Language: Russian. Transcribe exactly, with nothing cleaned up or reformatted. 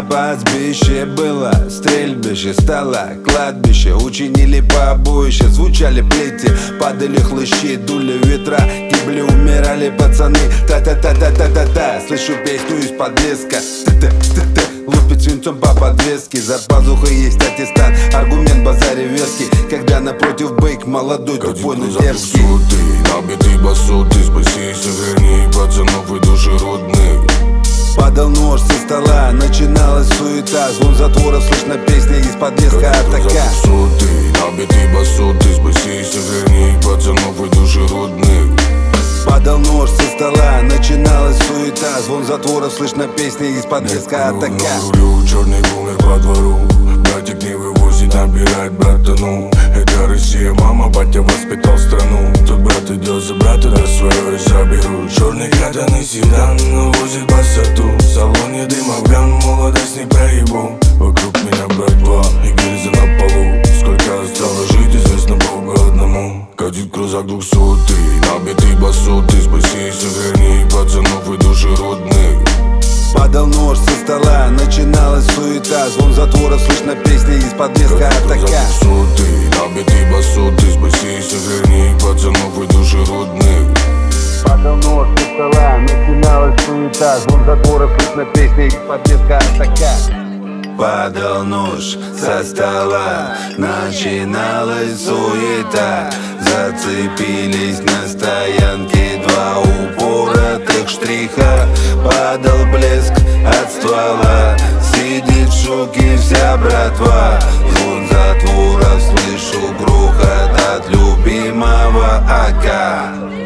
пастбище было, стрельбище стало кладбище. Учинили побоище, звучали плети, падали хлыщи, дули ветра, гибли, умирали пацаны. Та-та-та-та-та-та-та. Слышу песню из-под леска, та-та-та-та. Лупит свинцом по подвеске, за пазухой есть аттестат, аргумент базаре веский. Когда напротив бейк молодой, тупой, но дерзкий. Набитый басоты, спаси и сохрани пацанов и души родных. Падал нож со стола, начиналась суета, звон затвора, слышно песня из-под леска атака. Набитый басоты, спаси и сохрани пацанов и души родных. Падал нож со стола, начиналась суета, звон затвора, слышно песня из-под леска атака. На рулю черный бумер по двору, братик не вывозит, набирает братану. Это Россия, мама, батя воспитал страну. Тут брат идет за брата, да свое и заберу. Черный катаный седан, увозит басоту. В салоне дым, афган, молодость не проебу. Вокруг меня братва и гильза на полу. Сколько осталось жить, известно Богу одному. Катит крузак двухсотый, набитый басоты, спаси и сохрани пацанов и души родных. Падал нож со стола, начиналась суета, звон затвора, слышно песня из-под леска атака. Набитый басоты, спаси и сохрани пацанов и души родных. Падал нож со стола, начиналась суета, звон затвора, слышно песня из-под леска атака. Падал нож со стола, начиналась суета. Зацепились на стоянке два упоротых штриха. Падал блеск от ствола, сидит в шоке вся братва. Звон затвора, слышу грохот от любимого АК.